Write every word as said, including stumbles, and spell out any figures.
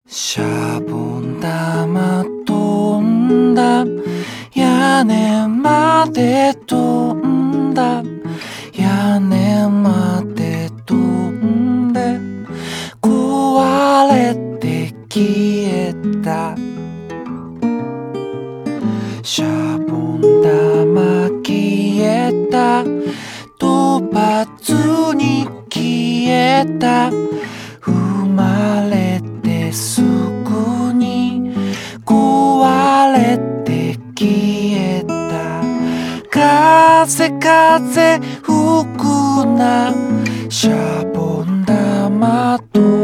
シャボン玉飛んだ、屋根まで飛んだ、屋根まで飛んで壊れて消えた。シャボン玉消えた、飛ばずに消えた。生まれてすぐに壊れて消えた。風風吹くな、シャボン玉と